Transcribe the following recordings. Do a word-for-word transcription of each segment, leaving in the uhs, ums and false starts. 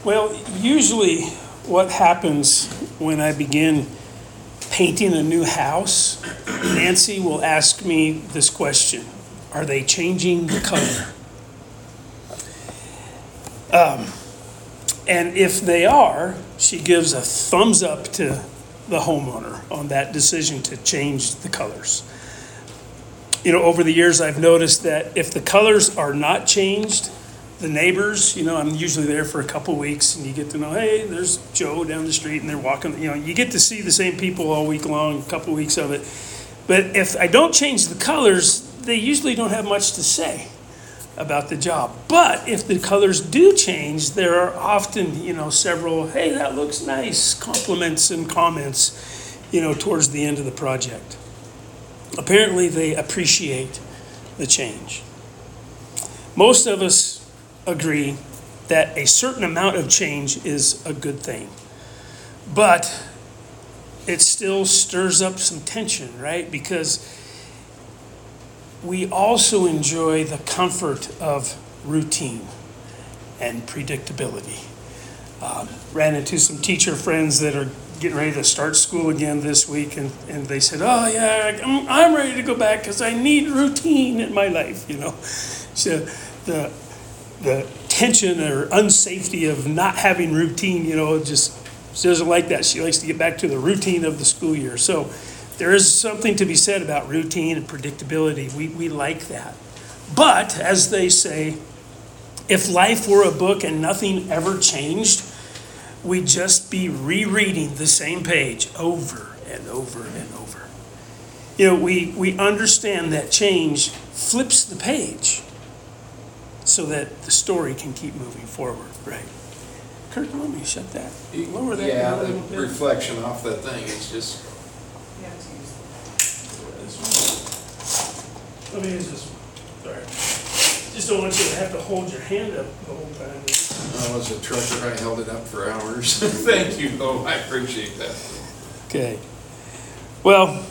Well, usually what happens when I begin painting a new house, Nancy will ask me this question: are they changing the color? Um, and if they are, she gives a thumbs up to the homeowner on that decision to change the colors. You know, over the years, I've noticed that if the colors are not changed, the neighbors, you know, I'm usually there for a couple weeks, and you get to know, hey, there's Joe down the street, and they're walking, you know, you get to see the same people all week long, a couple weeks of it. But if I don't change the colors, they usually don't have much to say about the job. But if the colors do change, there are often, you know, several, hey, that looks nice, compliments and comments, you know, towards the end of the project. Apparently, they appreciate the change. Most of us agree that a certain amount of change is a good thing. But it still stirs up some tension, right? Because we also enjoy the comfort of routine and predictability. Um, ran into some teacher friends that are getting ready to start school again this week, and, and they said, oh yeah, I'm, I'm ready to go back because I need routine in my life, you know. So the the tension or unsafety of not having routine, you know, just she doesn't like that. She likes to get back to the routine of the school year. So there is something to be said about routine and predictability. We we like that. But as they say, if life were a book and nothing ever changed, we'd just be rereading the same page over and over and over. You know, we, we understand that change flips the page so that the story can keep moving forward, right? Kurt, let me shut that. Lower that Yeah, down a the little bit. reflection off that thing is just, Let me use this one. Sorry. Just don't want you to have to hold your hand up the whole time. I was a trucker, I held it up for hours. Thank you, though, I appreciate that. Okay. Well,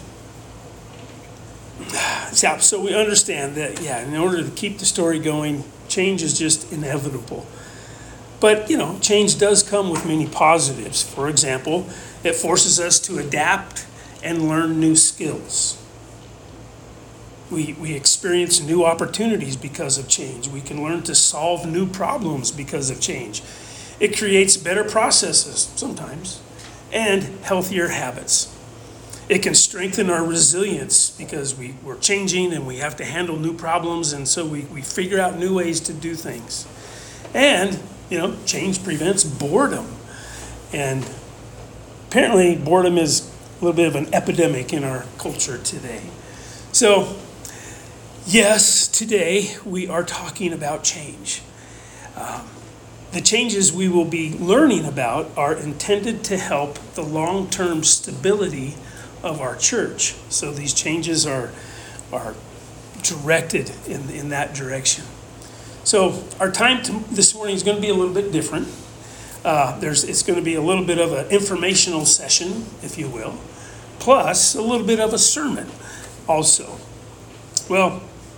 yeah, so we understand that, yeah, in order to keep the story going, change is just inevitable. But, you know, change does come with many positives. For example, it forces us to adapt and learn new skills. We, we experience new opportunities because of change. We can learn to solve new problems because of change. It creates better processes sometimes and healthier habits. It can strengthen our resilience because we, we're changing and we have to handle new problems, and so we, we figure out new ways to do things. And, you know, change prevents boredom. And apparently boredom is a little bit of an epidemic in our culture today. So, yes, today we are talking about change. Um, the changes we will be learning about are intended to help the long-term stability of our church. So these changes are, are directed in, in that direction. So our time to, this morning is going to be a little bit different. Uh, there's, it's going to be a little bit of an informational session, if you will, plus a little bit of a sermon also. Well,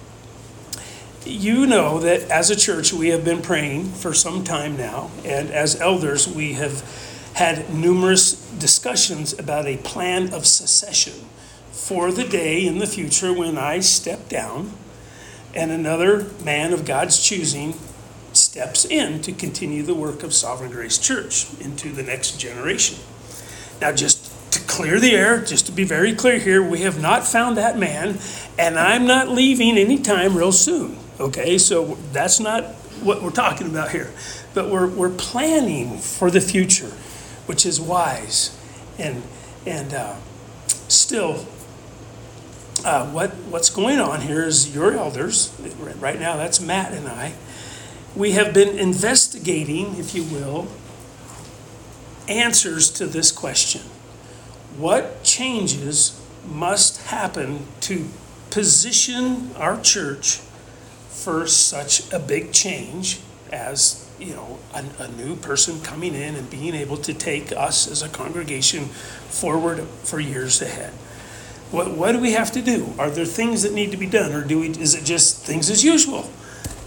you know that as a church we have been praying for some time now, and as elders we have had numerous discussions about a plan of succession for the day in the future when I step down and another man of God's choosing steps in to continue the work of Sovereign Grace Church into the next generation. Now, just to clear the air, just to be very clear here, we have not found that man, and I'm not leaving anytime real soon. Okay, so that's not what we're talking about here. But we're we're planning for the future, which is wise. And and uh, still, uh, what what's going on here is your elders, right now that's Matt and I, we have been investigating, if you will, answers to this question. What changes must happen to position our church for such a big change as, you know, a, a new person coming in and being able to take us as a congregation forward for years ahead? What what do we have to do? Are there things that need to be done, or do we? Is it just things as usual?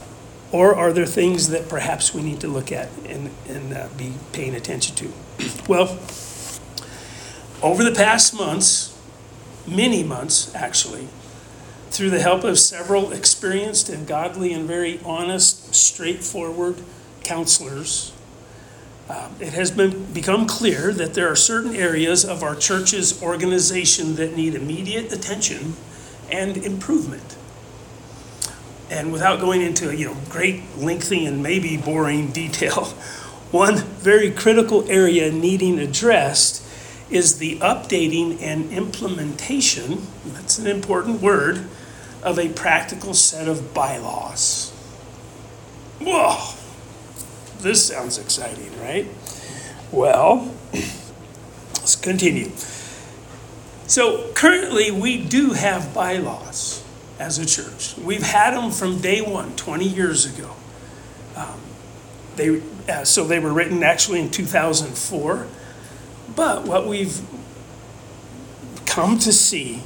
Or are there things that perhaps we need to look at and, and uh, be paying attention to? Well, over the past months, many months actually, through the help of several experienced and godly and very honest, straightforward counselors, um, it has been become clear that there are certain areas of our church's organization that need immediate attention and improvement. And without going into you know great, lengthy, and maybe boring detail, one very critical area needing addressed is the updating and implementation, that's an important word, of a practical set of bylaws. Whoa, this sounds exciting, right? Well, let's continue. So currently we do have bylaws as a church. We've had them from day one, twenty years ago. Um, they uh, so they were written actually in two thousand four. But what we've come to see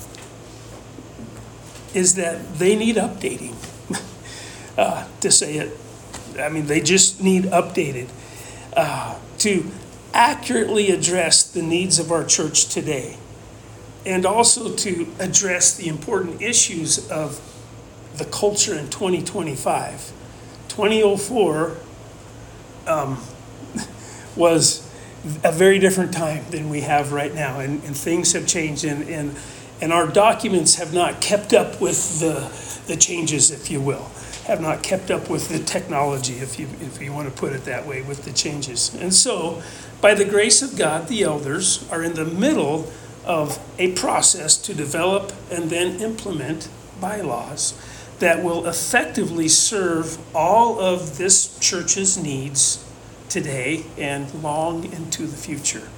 is that they need updating. uh, to say it, I mean, they just need updated uh, to accurately address the needs of our church today, and also to address the important issues of the culture in twenty twenty-five. twenty oh four um, was a very different time than we have right now, and, and things have changed, and, and and our documents have not kept up with the the changes, if you will, have not kept up with the technology, if you if you want to put it that way, with the changes. And so, by the grace of God, the elders are in the middle of a process to develop and then implement bylaws that will effectively serve all of this church's needs today and long into the future.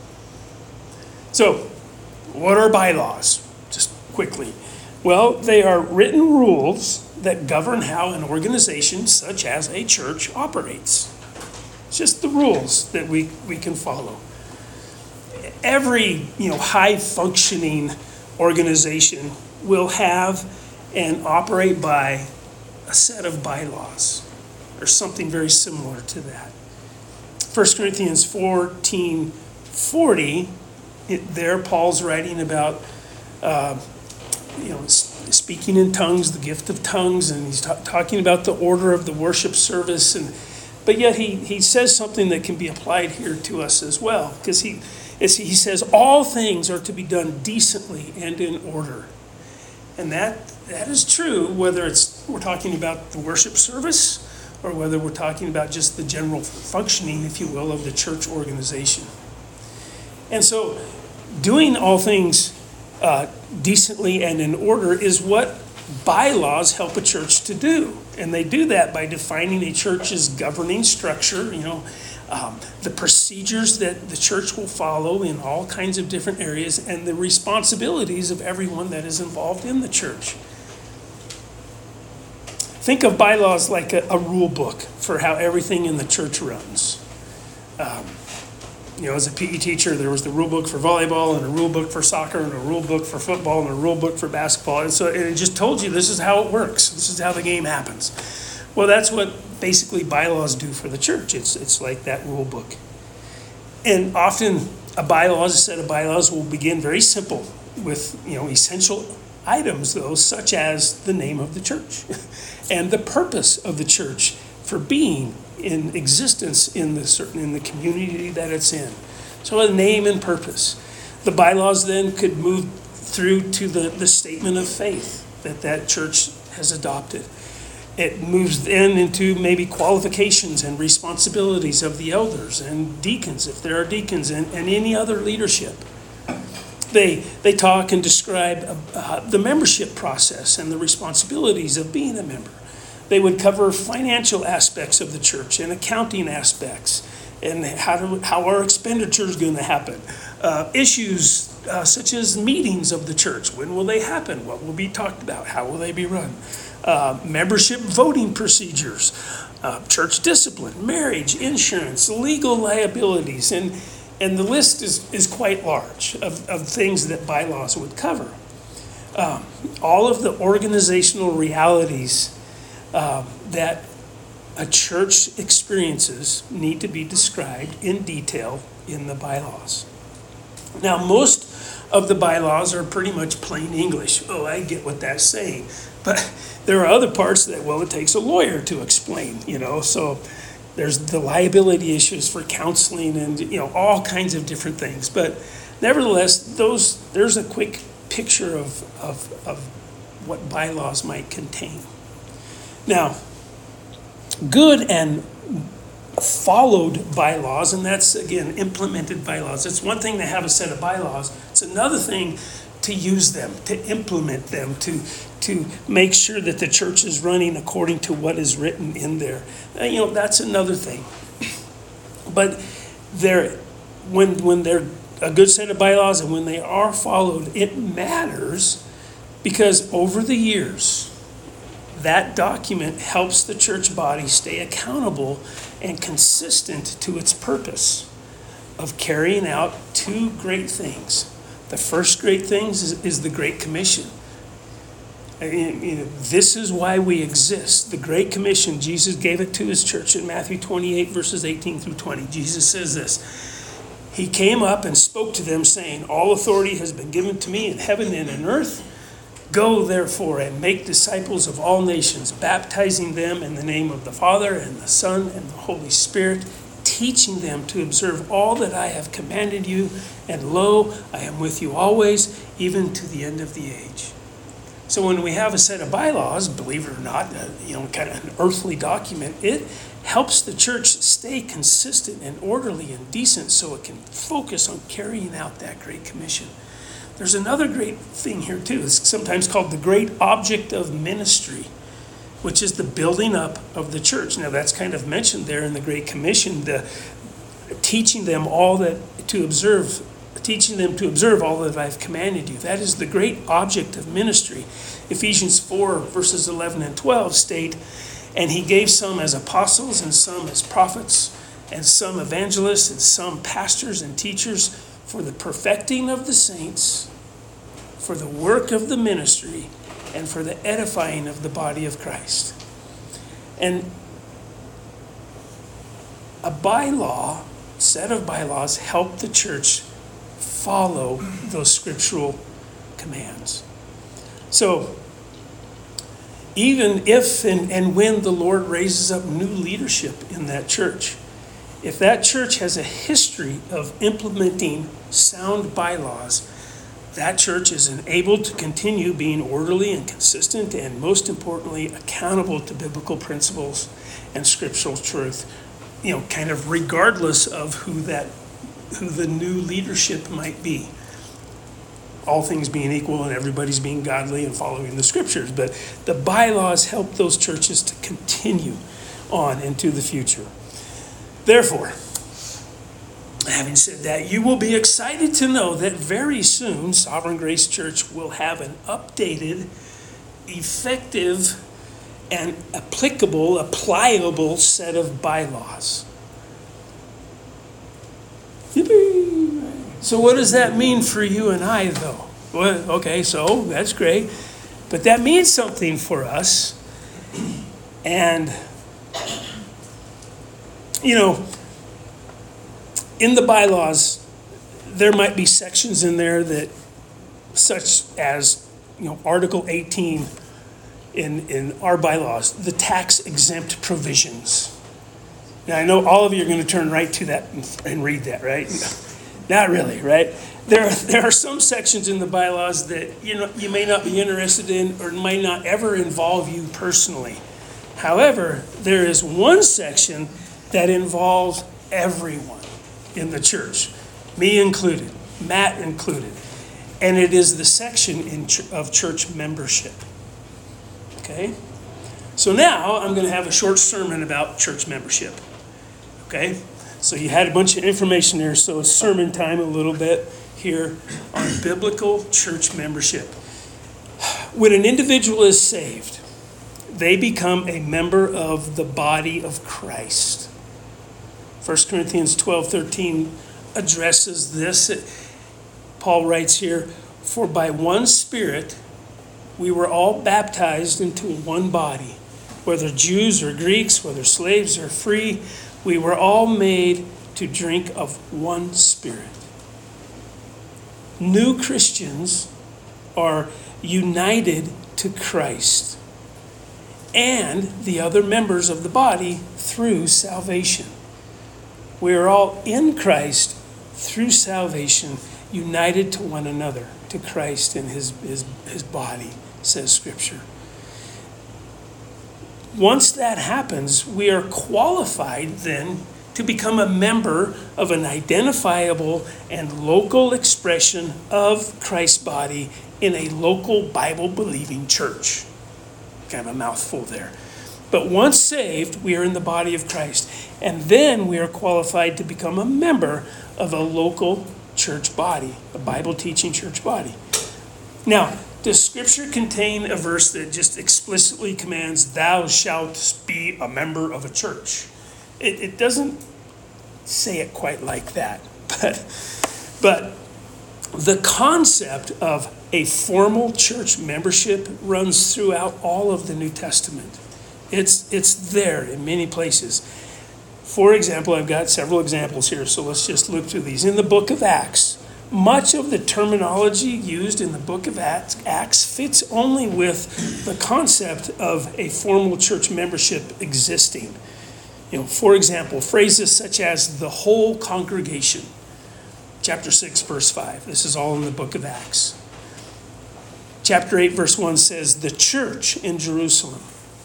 So, what are bylaws? Just quickly. Well, they are written rules that govern how an organization, such as a church, operates. It's just the rules that we, we can follow. Every you know high-functioning organization will have and operate by a set of bylaws, or something very similar to that. First Corinthians fourteen forty, it, there Paul's writing about uh, you know speaking in tongues, the gift of tongues, and he's ta- talking about the order of the worship service, and but yet he he says something that can be applied here to us as well, because he is he says all things are to be done decently and in order, and that that is true whether it's we're talking about the worship service or whether we're talking about just the general functioning, if you will, of the church organization. And so doing all things uh, decently and in order is what bylaws help a church to do. And they do that by defining a church's governing structure, you know, um, the procedures that the church will follow in all kinds of different areas, and the responsibilities of everyone that is involved in the church. Think of bylaws like a, a rule book for how everything in the church runs. Um, you know, as a P E teacher, there was the rule book for volleyball, and a rule book for soccer, and a rule book for football, and a rule book for basketball. And so it just told you this is how it works. This is how the game happens. Well, that's what basically bylaws do for the church. It's it's like that rule book. And often a bylaws, a set of bylaws will begin very simple with, you know, essential items, though, such as the name of the church and the purpose of the church for being in existence in the certain in the community that it's in. So a name and purpose. The bylaws then could move through to the, the statement of faith that that church has adopted. It moves then into maybe qualifications and responsibilities of the elders and deacons, if there are deacons, and, and any other leadership. They they talk and describe uh, the membership process and the responsibilities of being a member. They would cover financial aspects of the church and accounting aspects, and how to, how our expenditure is going to happen. Uh, issues uh, such as meetings of the church. When will they happen? What will be talked about? How will they be run? Uh, membership voting procedures, uh, church discipline, marriage, insurance, legal liabilities, and And the list is, is quite large of, of things that bylaws would cover. Um, all of the organizational realities um, that a church experiences need to be described in detail in the bylaws. Now, most of the bylaws are pretty much plain English. Oh, I get what that's saying. But there are other parts that, well, it takes a lawyer to explain, you know. So there's the liability issues for counseling and, you know, all kinds of different things. But nevertheless, those there's a quick picture of, of, of what bylaws might contain. Now, good and followed bylaws, and that's, again, implemented bylaws. It's one thing to have a set of bylaws. It's another thing to use them, to implement them, to to make sure that the church is running according to what is written in there. Uh, you know, that's another thing. But they're, when when they're a good set of bylaws and when they are followed, it matters because over the years, that document helps the church body stay accountable and consistent to its purpose of carrying out two great things. The first great thing is, is the Great Commission. I mean, you know, this is why we exist. The Great Commission, Jesus gave it to his church in Matthew twenty-eight, verses eighteen through twenty. Jesus says this, he came up and spoke to them saying, all authority has been given to me in heaven and in earth. Go therefore and make disciples of all nations, baptizing them in the name of the Father and the Son and the Holy Spirit, teaching them to observe all that I have commanded you. And lo, I am with you always, even to the end of the age. So when we have a set of bylaws, believe it or not, uh, you know, kind of an earthly document, it helps the church stay consistent and orderly and decent so it can focus on carrying out that Great Commission. There's another great thing here too. It's sometimes called the great object of ministry, which is the building up of the church. Now that's kind of mentioned there in the Great Commission, the teaching them all that to observe, teaching them to observe all that I've commanded you. That is the great object of ministry. Ephesians four, verses eleven and twelve state, and he gave some as apostles and some as prophets and some evangelists and some pastors and teachers for the perfecting of the saints, for the work of the ministry, and for the edifying of the body of Christ. And a bylaw, set of bylaws, help the church follow those scriptural commands. So, even if and, and when the Lord raises up new leadership in that church, if that church has a history of implementing sound bylaws, that church is enabled to continue being orderly and consistent and, most importantly, accountable to biblical principles and scriptural truth, you know, kind of regardless of who that, who the new leadership might be. All things being equal and everybody's being godly and following the scriptures. But the bylaws help those churches to continue on into the future. Therefore, having said that, you will be excited to know that very soon Sovereign Grace Church will have an updated, effective, and applicable, applicable set of bylaws. Yippee! So what does that mean for you and I, though? Well, okay, so that's great. But that means something for us. And, you know, in the bylaws, there might be sections in there that, such as, you know, Article eighteen in, in our bylaws, the tax exempt provisions. Now, I know all of you are going to turn right to that and, and read that, right? Not really, right? There are, there are some sections in the bylaws that, you know, you may not be interested in or might not ever involve you personally. However, there is one section that involves everyone in the church, me included, Matt included, and it is the section in ch- of church membership. Okay? So now I'm going to have a short sermon about church membership. Okay? So you had a bunch of information there, so it's sermon time a little bit here on biblical church membership. When an individual is saved, they become a member of the body of Christ. First Corinthians twelve thirteen addresses this. Paul writes here, for by one Spirit we were all baptized into one body, whether Jews or Greeks, whether slaves or free, we were all made to drink of one Spirit. New Christians are united to Christ and the other members of the body through salvation. We are all in Christ through salvation, united to one another, to Christ and his, his, his body, says Scripture. Once that happens, we are qualified then to become a member of an identifiable and local expression of Christ's body in a local Bible-believing church. Kind of a mouthful there. But once saved, we are in the body of Christ. And then we are qualified to become a member of a local church body, a Bible-teaching church body. Now, does Scripture contain a verse that just explicitly commands, thou shalt be a member of a church? It, it doesn't say it quite like that. But, but the concept of a formal church membership runs throughout all of the New Testament. It's, it's there in many places. For example, I've got several examples here, so let's just look through these. In the book of Acts, much of the terminology used in the book of Acts fits only with the concept of a formal church membership existing. You know, for example, phrases such as the whole congregation, chapter six, verse five. This is all in the book of Acts. Chapter eight, verse one says, the church in Jerusalem.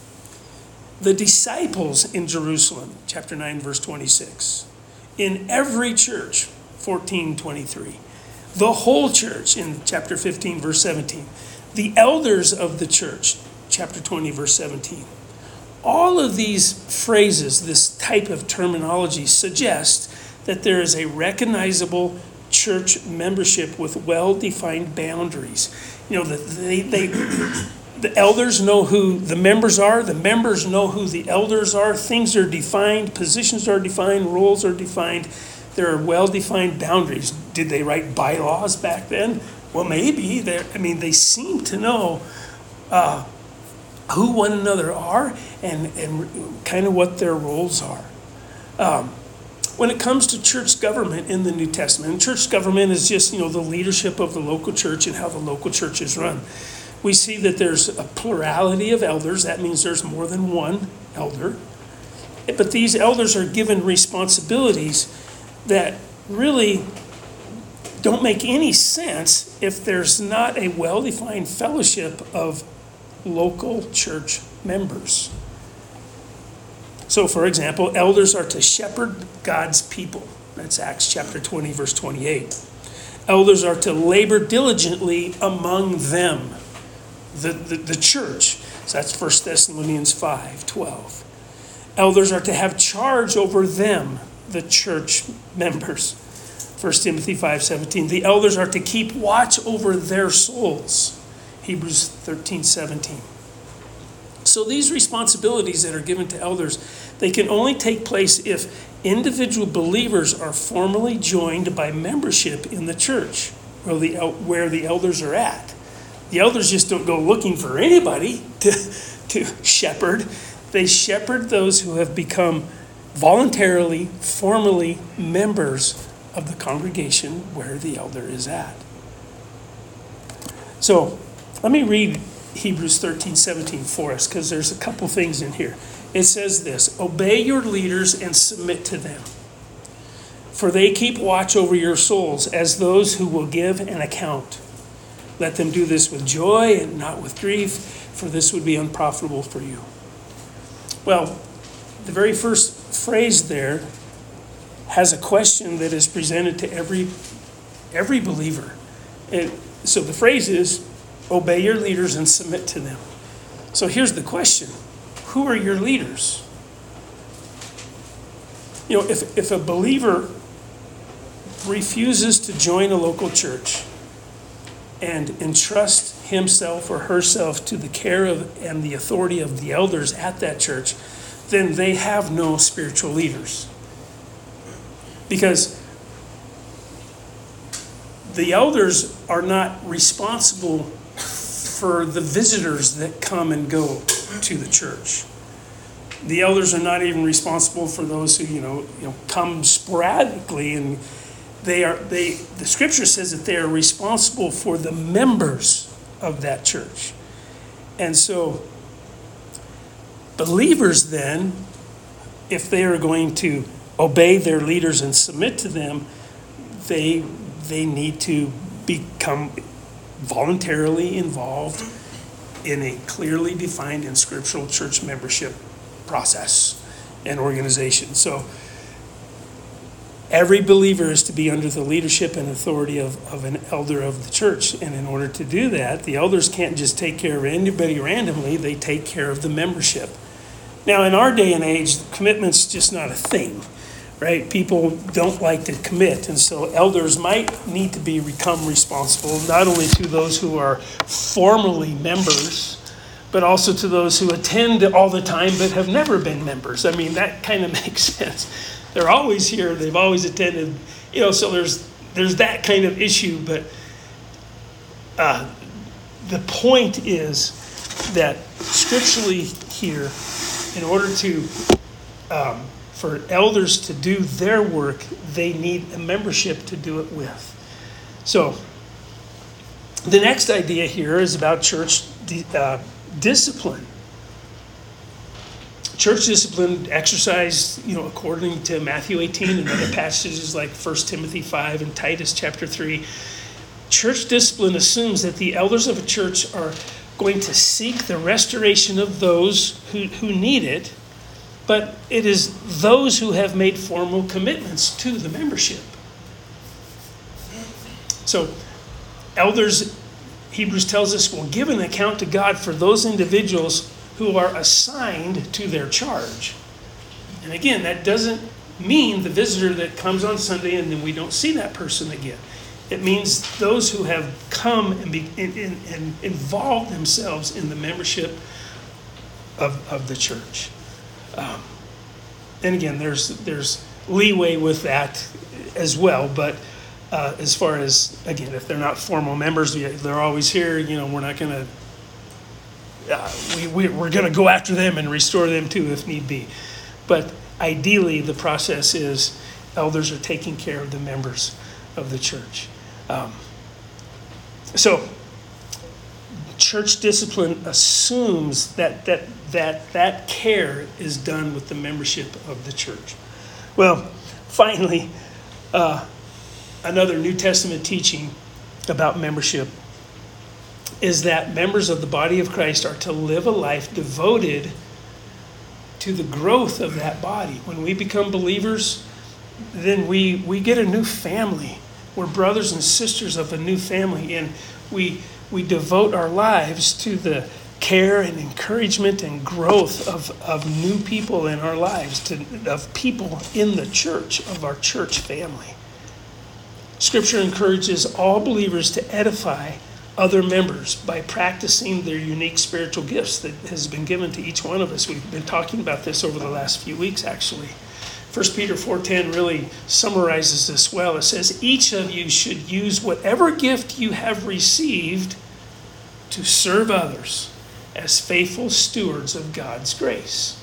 The disciples in Jerusalem, chapter nine, verse twenty-six. In every church, fourteen twenty-three. The whole church in chapter fifteen, verse seventeen. The elders of the church, chapter twenty, verse seventeen. All of these phrases, this type of terminology, suggest that there is a recognizable church membership with well-defined boundaries. You know, that they, they, the elders know who the members are. The members know who the elders are. Things are defined. Positions are defined. Roles are defined. There are well-defined boundaries. Did they write bylaws back then? Well, maybe. They're, I mean, they seem to know uh, who one another are and, and kind of what their roles are. Um, when it comes to church government in the New Testament, church government is just, you know, the leadership of the local church and how the local church is run. We see that there's a plurality of elders. That means there's more than one elder. But these elders are given responsibilities that really don't make any sense if there's not a well-defined fellowship of local church members. So, for example, elders are to shepherd God's people. That's Acts chapter twenty, verse twenty-eight. Elders are to labor diligently among them, the, the, the church. So that's First Thessalonians five, twelve. Elders are to have charge over them, the church members. First Timothy five, seventeen. The elders are to keep watch over their souls. Hebrews thirteen, seventeen. So these responsibilities that are given to elders, they can only take place if individual believers are formally joined by membership in the church where the, where the elders are at. The elders just don't go looking for anybody to, to shepherd. They shepherd those who have become voluntarily, formally members of the congregation where the elder is at. So let me read Hebrews thirteen, seventeen for us, because there's a couple things in here. It says this: obey your leaders and submit to them, for they keep watch over your souls as those who will give an account. Let them do this with joy and not with grief, for this would be unprofitable for you. Well, the very first phrase there has a question that is presented to every every believer. And so the phrase is, obey your leaders and submit to them. So here's the question. Who are your leaders? You know, if, if a believer refuses to join a local church and entrust himself or herself to the care of and the authority of the elders at that church, then they have no spiritual leaders. Because the elders are not responsible for the visitors that come and go to the church. The elders are not even responsible for those who, you know, you know, come sporadically, and they are they the scripture says that they are responsible for the members of that church. And so believers then, if they are going to obey their leaders and submit to them, they they need to become voluntarily involved in a clearly defined and scriptural church membership process and organization. So every believer is to be under the leadership and authority of, of an elder of the church. And in order to do that, the elders can't just take care of anybody randomly, they take care of the membership. Now, in our day and age, commitment's just not a thing, right? People don't like to commit, and so elders might need to be become responsible, not only to those who are formally members, but also to those who attend all the time but have never been members. I mean, that kind of makes sense. They're always here, they've always attended, you know, so there's there's that kind of issue, but uh, the point is that scripturally here, in order to, um, for elders to do their work, they need a membership to do it with. So, the next idea here is about church uh, discipline. Church discipline exercised, you know, according to Matthew eighteen and other passages like First Timothy five and Titus chapter three. Church discipline assumes that the elders of a church are going to seek the restoration of those who, who need it, but it is those who have made formal commitments to the membership. So, elders, Hebrews tells us, will give an account to God for those individuals who are assigned to their charge. And again, that doesn't mean the visitor that comes on Sunday and then we don't see that person again. It means those who have come and, be, and, and, and involved themselves in the membership of, of the church. Um, and again, there's there's leeway with that as well, but uh, as far as, again, if they're not formal members, they're always here, you know, we're not going to Uh, we, we, we're going to go after them and restore them too if need be. But ideally, the process is elders are taking care of the members of the church. Um, so, church discipline assumes that that, that that care is done with the membership of the church. Well, finally, uh, another New Testament teaching about membership is that members of the body of Christ are to live a life devoted to the growth of that body. When we become believers, then we, we get a new family. We're brothers and sisters of a new family, and we, we devote our lives to the care and encouragement and growth of, of new people in our lives, to, of people in the church, of our church family. Scripture encourages all believers to edify other members by practicing their unique spiritual gifts that has been given to each one of us. We've been talking about this over the last few weeks, actually. First Peter four ten really summarizes this well. It says, each of you should use whatever gift you have received to serve others as faithful stewards of God's grace.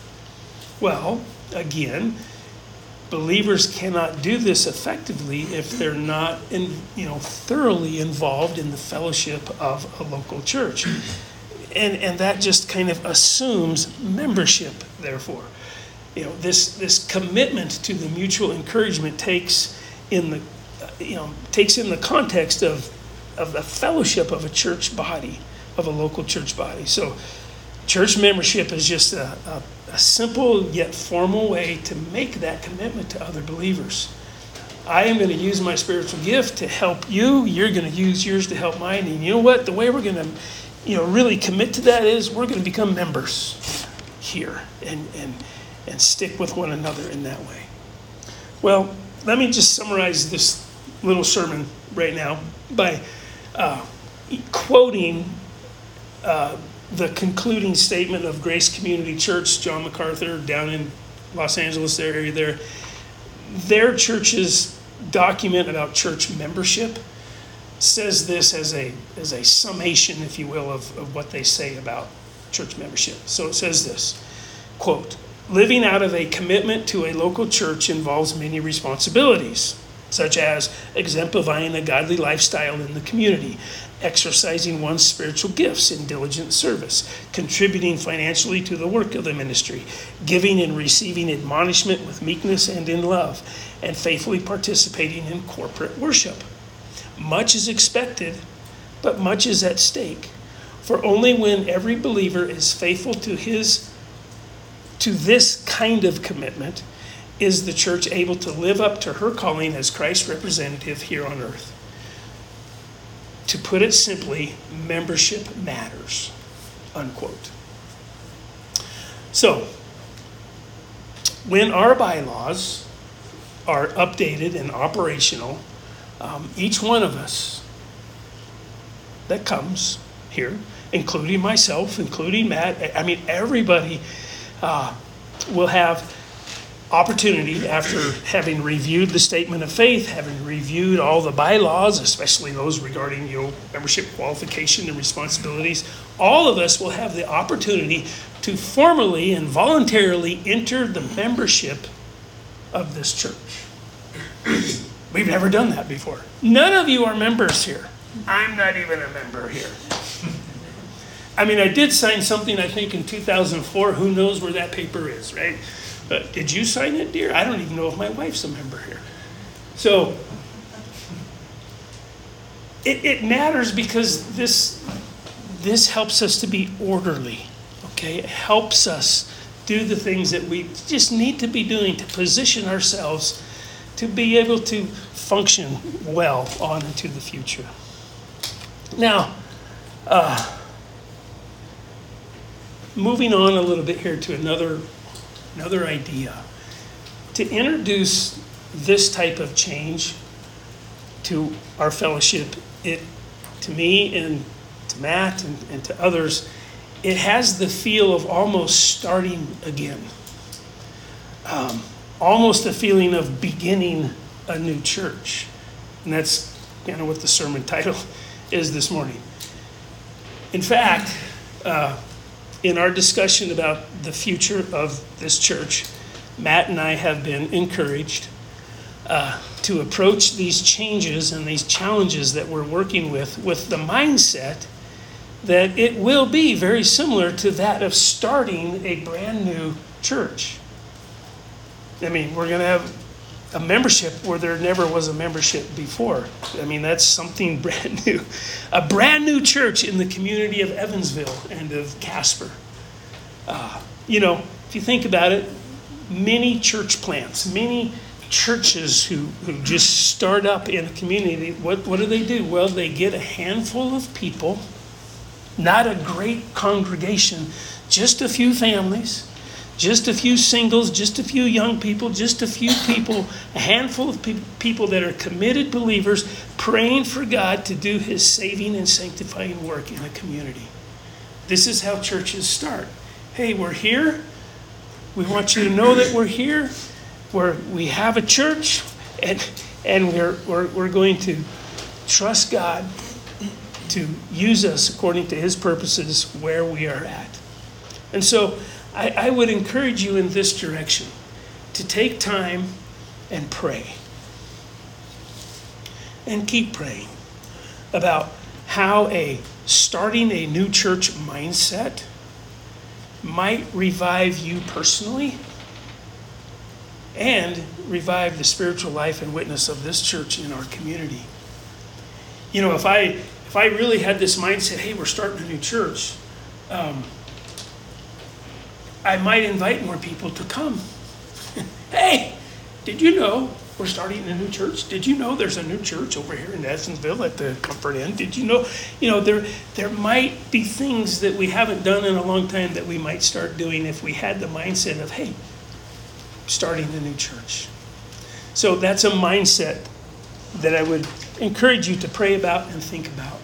Well, again, believers cannot do this effectively if they're not, in, you know, thoroughly involved in the fellowship of a local church. And and that just kind of assumes membership, therefore. You know, this this commitment to the mutual encouragement takes in the you know, takes in the context of of the fellowship of a church body, of a local church body. So church membership is just a, a A simple yet formal way to make that commitment to other believers. I am going to use my spiritual gift to help you. You're going to use yours to help mine. And you know what? The way we're going to, you know, really commit to that is we're going to become members here and and and stick with one another in that way. Well, let me just summarize this little sermon right now by uh, quoting Uh, the concluding statement of Grace Community Church, John MacArthur, down in Los Angeles area there. Their church's document about church membership says this as a as a summation, if you will, of, of what they say about church membership. So it says this: Quote, living out of a commitment to a local church involves many responsibilities, such as exemplifying a godly lifestyle in the community, exercising one's spiritual gifts in diligent service, contributing financially to the work of the ministry, giving and receiving admonishment with meekness and in love, and faithfully participating in corporate worship. Much is expected, but much is at stake. For only when every believer is faithful to his to this kind of commitment is the church able to live up to her calling as Christ's representative here on earth. To put it simply, membership matters, unquote. So, when our bylaws are updated and operational, um, each one of us that comes here, including myself, including Matt, I mean, everybody uh, will have opportunity after having reviewed the statement of faith, having reviewed all the bylaws, especially those regarding, you know, membership qualification and responsibilities. All of us will have the opportunity to formally and voluntarily enter the membership of this church. We've never done that before. None of you are members here. I'm not even a member here. I mean, I did sign something, I think, in two thousand four. Who knows where that paper is, right? But did you sign it, dear? I don't even know if my wife's a member here. So it, it matters because this, this helps us to be orderly, okay? It helps us do the things that we just need to be doing to position ourselves to be able to function well on into the future. Now, uh, moving on a little bit here to another Another idea. To introduce this type of change to our fellowship, it, to me and to Matt and, and to others, it has the feel of almost starting again. Um, almost a feeling of beginning a new church. And that's kind of what the sermon title is this morning. In fact, uh, in our discussion about the future of this church, Matt and I have been encouraged uh, to approach these changes and these challenges that we're working with with the mindset that it will be very similar to that of starting a brand new church. I mean, we're going to have a membership where there never was a membership before. I mean, that's something brand new. A brand new church in the community of Evansville and of Casper. Uh, you know, if you think about it, many church plants, many churches who, who just start up in a community, what, what do they do? Well, they get a handful of people, not a great congregation, just a few families, just a few singles, just a few young people, just a few people, a handful of pe- people that are committed believers praying for God to do his saving and sanctifying work in a community. This is how churches start. Hey, we're here. We want you to know that we're here. We're, we have a church, and, and we're, we're, we're going to trust God to use us according to his purposes where we are at. And so I, I would encourage you in this direction to take time and pray. And keep praying about how a starting a new church mindset might revive you personally and revive the spiritual life and witness of this church in our community. You know, if I if I really had this mindset, hey, we're starting a new church, um, I might invite more people to come. Hey, did you know we're starting a new church? Did you know there's a new church over here in Evansville at the Comfort Inn? Did you know, you know, there there might be things that we haven't done in a long time that we might start doing if we had the mindset of, hey, starting a new church. So that's a mindset that I would encourage you to pray about and think about.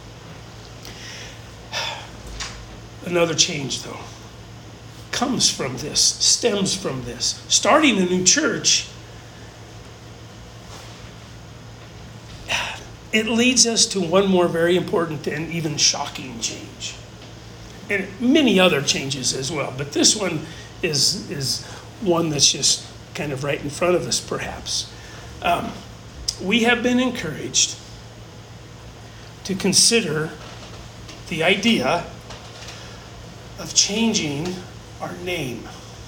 Another change, though, comes from this, stems from this. Starting a new church, it leads us to one more very important and even shocking change. And many other changes as well, but this one is, is one that's just kind of right in front of us, perhaps. Um, we have been encouraged to consider the idea of changing our name.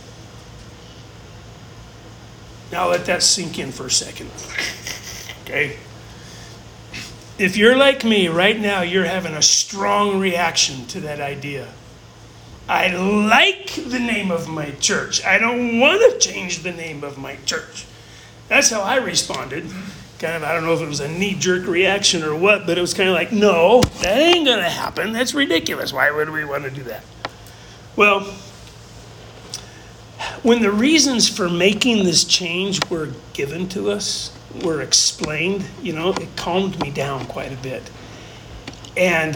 Now let that sink in for a second. Okay? If you're like me right now, you're having a strong reaction to that idea. I like the name of my church. I don't want to change the name of my church. That's how I responded. Kind of, I don't know if it was a knee-jerk reaction or what, but it was kind of like, no, that ain't going to happen. That's ridiculous. Why would we want to do that? Well, when the reasons for making this change were given to us, were explained, you know, it calmed me down quite a bit. And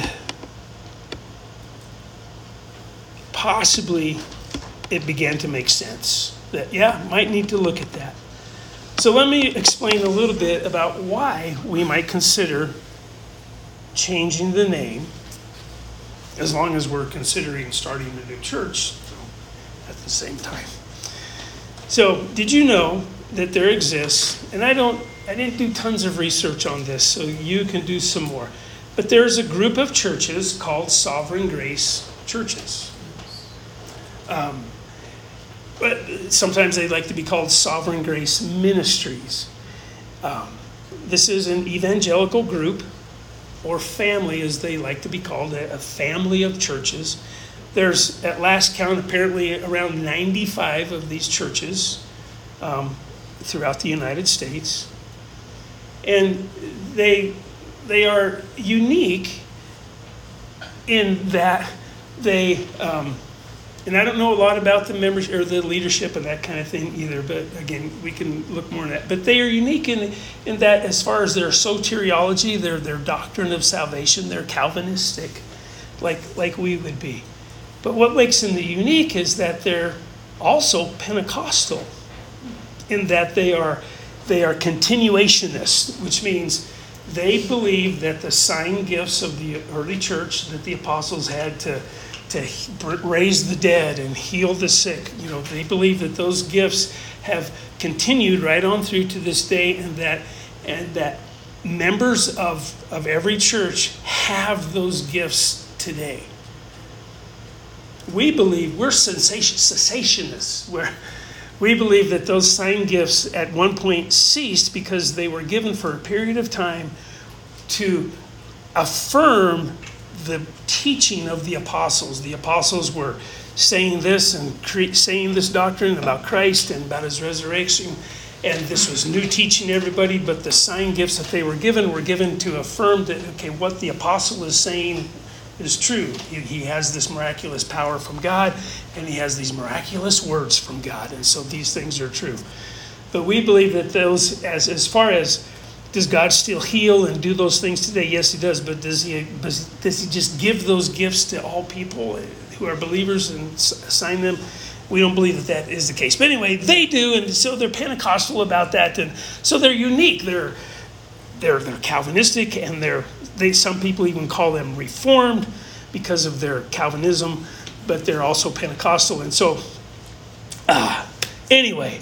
possibly it began to make sense that, yeah, might need to look at that. So let me explain a little bit about why we might consider changing the name, as long as we're considering starting a new church at the same time. So did you know that there exists, and I don't, I didn't do tons of research on this, so you can do some more, but there's a group of churches called Sovereign Grace churches. Um, but sometimes they like to be called Sovereign Grace Ministries. Um, this is an evangelical group, or family as they like to be called, a, a family of churches. There's, at last count, apparently around ninety-five of these churches um, throughout the United States. And they, they are unique in that they, um, and I don't know a lot about the members or the leadership and that kind of thing either, but again, we can look more on that. But they are unique in, in that as far as their soteriology, their, their doctrine of salvation, they're Calvinistic, like, like we would be. But what makes them unique is that they're also Pentecostal, in that they are they are continuationists, which means they believe that the sign gifts of the early church that the apostles had to to raise the dead and heal the sick, you know, they believe that those gifts have continued right on through to this day, and that and that members of of every church have those gifts today. We believe we're cessation, cessationists, where we believe that those sign gifts at one point ceased because they were given for a period of time to affirm the teaching of the apostles. The apostles were saying this and cre- saying this doctrine about Christ and about his resurrection, and this was new teaching to everybody, but the sign gifts that they were given were given to affirm that, okay, what the apostle is saying is true. He, he has this miraculous power from God, and he has these miraculous words from God, and so these things are true. But we believe that those, as as far as, does God still heal and do those things today? Yes, he does, but does he does, does he just give those gifts to all people who are believers and assign them? We don't believe that that is the case. But anyway, they do, and so they're Pentecostal about that, and so they're unique. They're they're they're Calvinistic, and they're They, some people even call them Reformed because of their Calvinism, but they're also Pentecostal. And so, uh, anyway,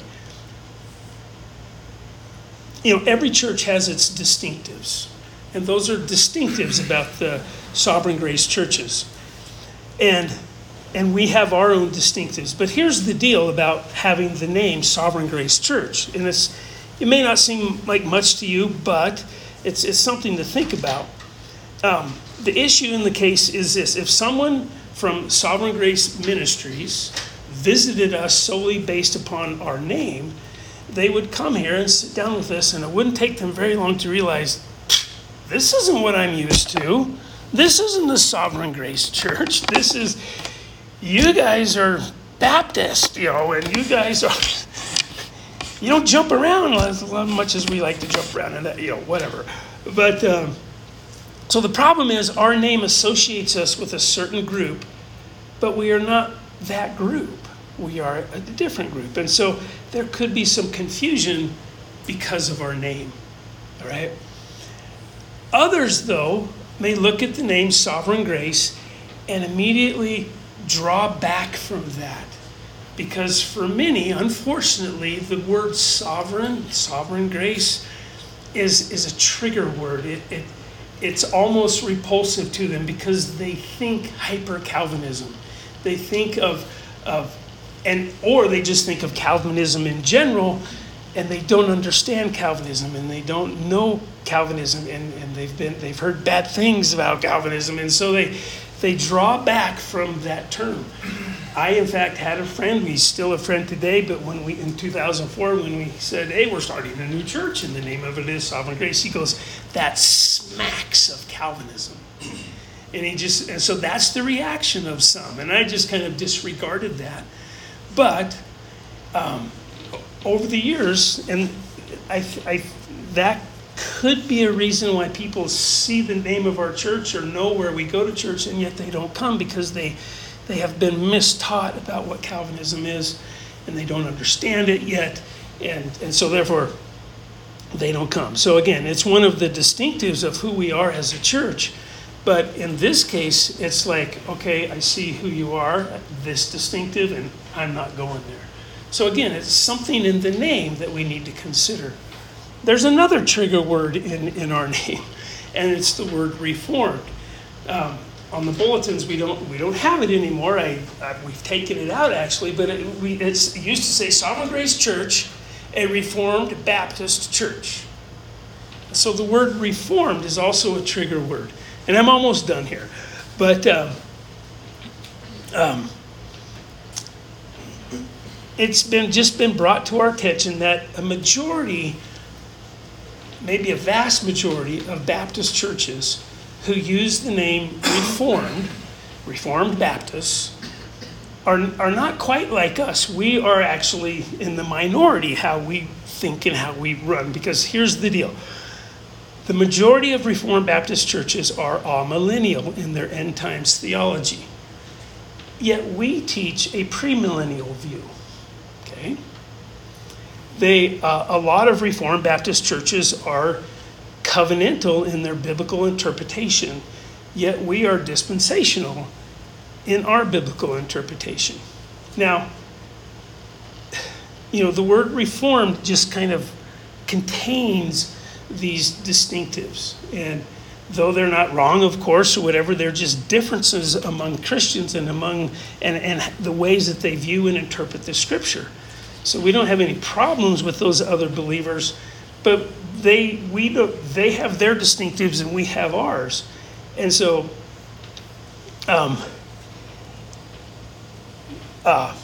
you know, every church has its distinctives. And those are distinctives about the Sovereign Grace churches. And, and we have our own distinctives. But here's the deal about having the name Sovereign Grace Church. And it's, it may not seem like much to you, but it's, it's something to think about. Um, the issue in the case is this: if someone from Sovereign Grace Ministries visited us solely based upon our name, they would come here and sit down with us, and it wouldn't take them very long to realize, this isn't what I'm used to. This isn't the Sovereign Grace Church. This is, you guys are Baptist, you know, and you guys are, you don't jump around as much as we like to jump around, and that, you know, whatever. But, um, so the problem is our name associates us with a certain group, but we are not that group. We are a different group. And so there could be some confusion because of our name, all right? Others, though, may look at the name Sovereign Grace and immediately draw back from that Because for many, unfortunately, the word sovereign, sovereign grace, is, is a trigger word. It, it, it's almost repulsive to them because they think hyper-Calvinism. They think of, of and or they just think of Calvinism in general, and they don't understand Calvinism, and they don't know Calvinism, and, and they've been they've heard bad things about Calvinism, and so they they draw back from that term. I, in fact, had a friend, he's still a friend today, but when we, in two thousand four, when we said, hey, we're starting a new church, and the name of it is Sovereign Grace, he goes, that smacks of Calvinism. And he just, and so that's the reaction of some, and I just kind of disregarded that. But um, over the years, and I, I, that could be a reason why people see the name of our church or know where we go to church, and yet they don't come because they They have been mistaught about what Calvinism is, and they don't understand it yet, and, and so therefore they don't come. So again, it's one of the distinctives of who we are as a church. But in this case, it's like, okay, I see who you are, this distinctive, and I'm not going there. So again, it's something in the name that we need to consider. There's another trigger word in, in our name, and it's the word reformed. Um, On the bulletins, we don't we don't have it anymore. I, I we've taken it out actually, but it, we it's, it used to say Sovereign Grace Church, a Reformed Baptist church. So the word reformed is also a trigger word, and I'm almost done here. But um, um, it's been just been brought to our attention that a majority, maybe a vast majority of Baptist churches who use the name Reformed, Reformed Baptists, are, are not quite like us. We are actually in the minority how we think and how we run, because here's the deal. The majority of Reformed Baptist churches are amillennial in their end times theology. Yet we teach a premillennial view, okay? They, uh, a lot of Reformed Baptist churches are covenantal in their biblical interpretation, yet we are dispensational in our biblical interpretation. Now, you know, the word reformed just kind of contains these distinctives, and though they're not wrong, of course, or whatever, they're just differences among Christians and among and, and the ways that they view and interpret the scripture. So we don't have any problems with those other believers, but They we don't, they have their distinctives and we have ours, and so um, uh,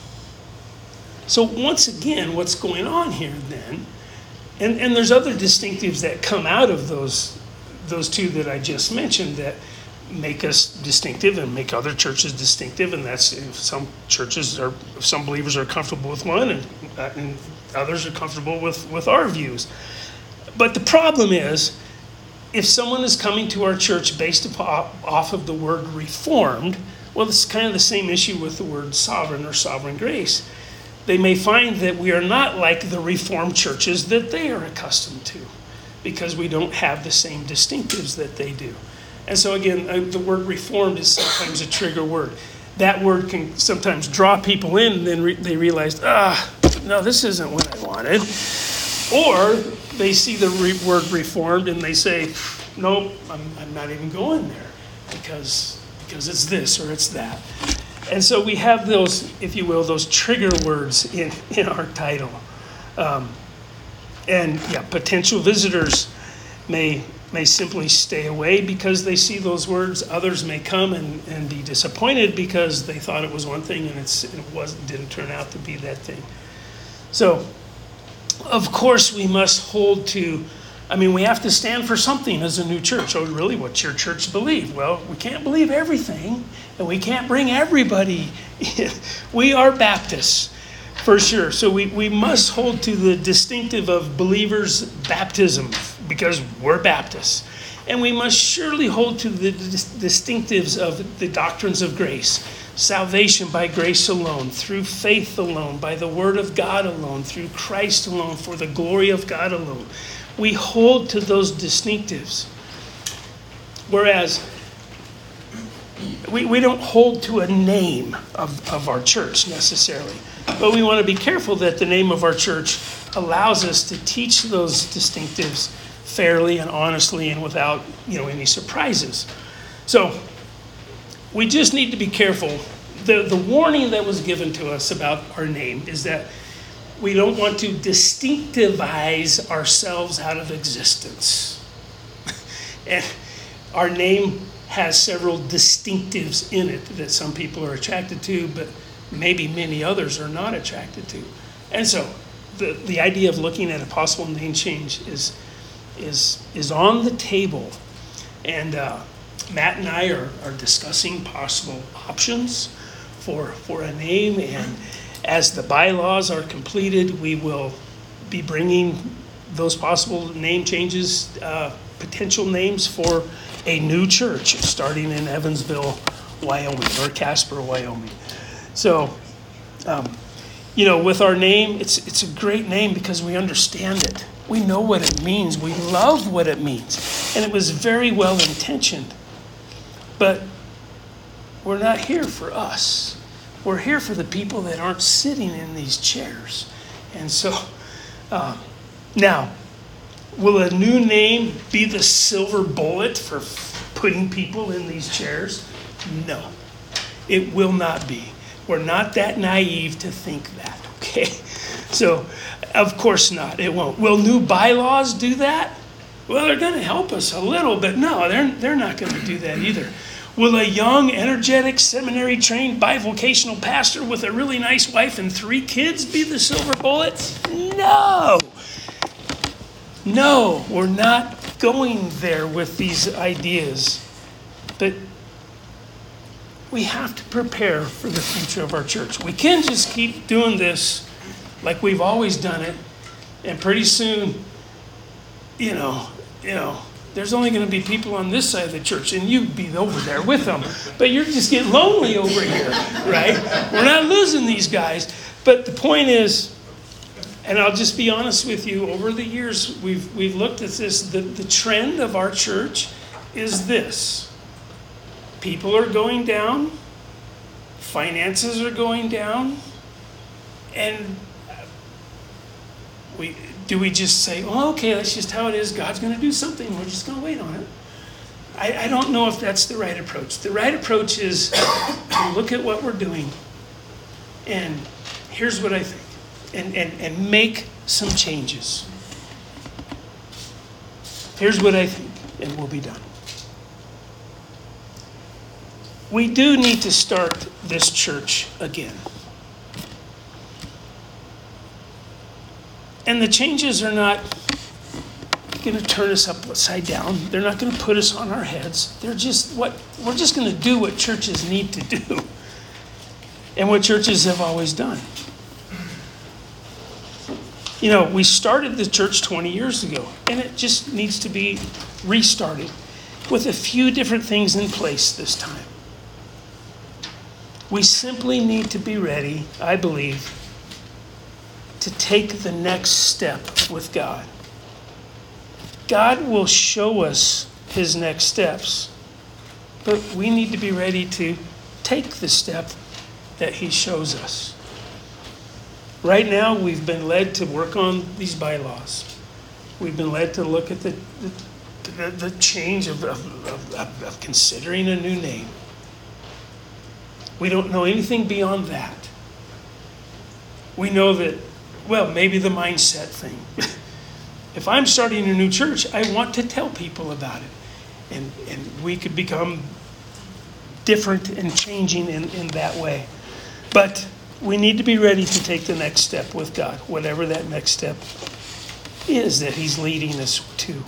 so once again, what's going on here then? And and there's other distinctives that come out of those those two that I just mentioned that make us distinctive and make other churches distinctive, and that's if some churches are, some believers are comfortable with one, and, uh, and others are comfortable with with our views. But the problem is, if someone is coming to our church based upon, off of the word reformed, well, it's kind of the same issue with the word sovereign or sovereign grace. They may find that we are not like the Reformed churches that they are accustomed to, because we don't have the same distinctives that they do. And so again, uh, the word reformed is sometimes a trigger word. That word can sometimes draw people in, and then re- they realize, ah, no, this isn't what I wanted. Or they see the re- word reformed and they say, nope, I'm, I'm not even going there because, because it's this or it's that. And so we have those, if you will, those trigger words in, in our title. Um, and yeah, potential visitors may may simply stay away because they see those words. Others may come and, and be disappointed because they thought it was one thing and it's, it wasn't, didn't turn out to be that thing. So, of course, we must hold to, I mean, we have to stand for something as a new church. Oh, really? What's your church believe? Well, we can't believe everything, and we can't bring everybody in. We are Baptists, for sure. So we, we must hold to the distinctive of believers' baptism, because we're Baptists. And we must surely hold to the dis- distinctives of the doctrines of grace. Salvation by grace alone, through faith alone, by the word of God alone, through Christ alone, for the glory of God alone. We hold to those distinctives. Whereas we, we don't hold to a name of, of our church necessarily. But we want to be careful that the name of our church allows us to teach those distinctives fairly and honestly and without, you know, any surprises. So we just need to be careful. The, the warning that was given to us about our name is that we don't want to distinctivize ourselves out of existence. And our name has several distinctives in it that some people are attracted to, but maybe many others are not attracted to. And so the, the idea of looking at a possible name change is, is, is on the table. And uh, Matt and I are, are discussing possible options for, for a name. And as the bylaws are completed, we will be bringing those possible name changes, uh, potential names for a new church starting in Evansville, Wyoming, or Casper, Wyoming. So, um, you know, with our name, it's it's a great name because we understand it. We know what it means. We love what it means. And it was very well intentioned. But we're not here for us. We're here for the people that aren't sitting in these chairs. And so, uh, now, will a new name be the silver bullet for putting people in these chairs? No, it will not be. We're not that naive to think that, okay? So, of course not, it won't. Will new bylaws do that? Well, they're going to help us a little, but no, they're, they're not going to do that either. Will a young, energetic, seminary-trained, bivocational pastor with a really nice wife and three kids be the silver bullet? No. No, we're not going there with these ideas. But we have to prepare for the future of our church. We can't just keep doing this like we've always done it, and pretty soon, you know, you know, there's only going to be people on this side of the church, and you'd be over there with them. But you're just getting lonely over here, right? We're not losing these guys. But the point is, and I'll just be honest with you, over the years, we've we've looked at this. The, the trend of our church is this. People are going down. Finances are going down. And we do we just say, oh, okay, that's just how it is. God's going to do something. We're just going to wait on it. I, I don't know if that's the right approach. The right approach is to look at what we're doing. And here's what I think. And, and, and make some changes. Here's what I think, and we'll be done. We do need to start this church again. And the changes are not going to turn us upside down. They're not going to put us on our heads. They're just what we're just going to do what churches need to do. And what churches have always done. You know, we started the church twenty years ago, and it just needs to be restarted with a few different things in place this time. We simply need to be ready, I believe, to take the next step with God. God will show us his next steps, but we need to be ready to take the step that he shows us. Right now, we've been led to work on these bylaws. We've been led to look at the the, the, the change of, of, of, of considering a new name. We don't know anything beyond that. We know that, well, maybe the mindset thing. If I'm starting a new church, I want to tell people about it. And, and we could become different and changing in, in that way. But we need to be ready to take the next step with God, whatever that next step is that he's leading us to.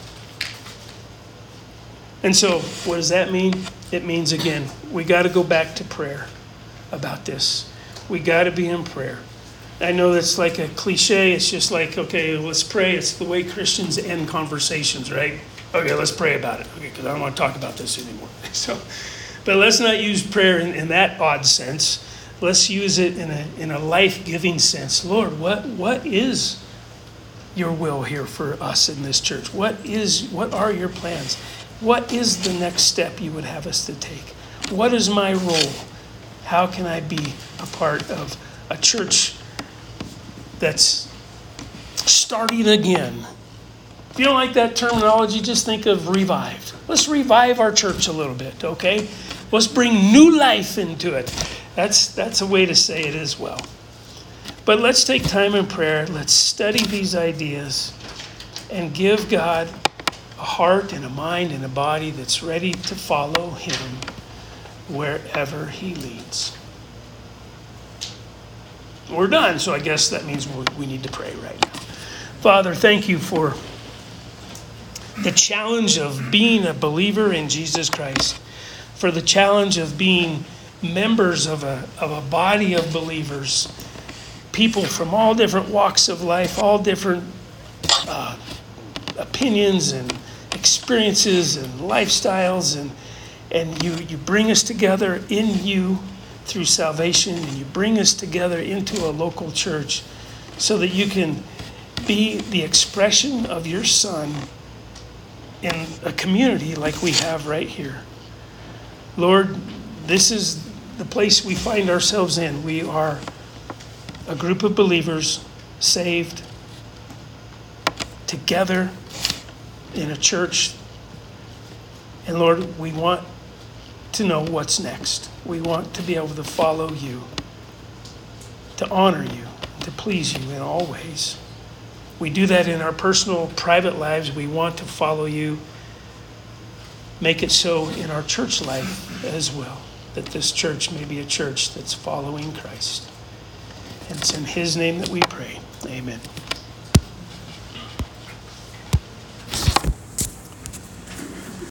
And so, what does that mean? It means, again, we got to go back to prayer about this. We got to be in prayer. I know that's like a cliche. It's just like, okay, let's pray. It's the way Christians end conversations, right? Okay, let's pray about it. Okay, because I don't want to talk about this anymore. So, but let's not use prayer in, in that odd sense. Let's use it in a in a life-giving sense. Lord, what what is your will here for us in this church? What is what are your plans? What is the next step you would have us to take? What is my role? How can I be a part of a church that's starting again. If you don't like that terminology, just think of revived. Let's revive our church a little bit, okay? Let's bring new life into it. That's, that's a way to say it as well. But let's take time in prayer. Let's study these ideas and give God a heart and a mind and a body that's ready to follow him wherever he leads. We're done, so I guess that means we need to pray right now. Father, thank you for the challenge of being a believer in Jesus Christ, for the challenge of being members of a, of a body of believers, people from all different walks of life, all different uh, opinions and experiences and lifestyles, and and you, you bring us together in you through salvation, and you bring us together into a local church so that you can be the expression of your Son in a community like we have right here. Lord, this is the place we find ourselves in. We are a group of believers saved together in a church. And Lord, we want to know what's next. We want to be able to follow you, to honor you, to please you in all ways. We do that in our personal, private lives. We want to follow you. Make it so in our church life as well, that this church may be a church that's following Christ. And it's in his name that we pray. Amen.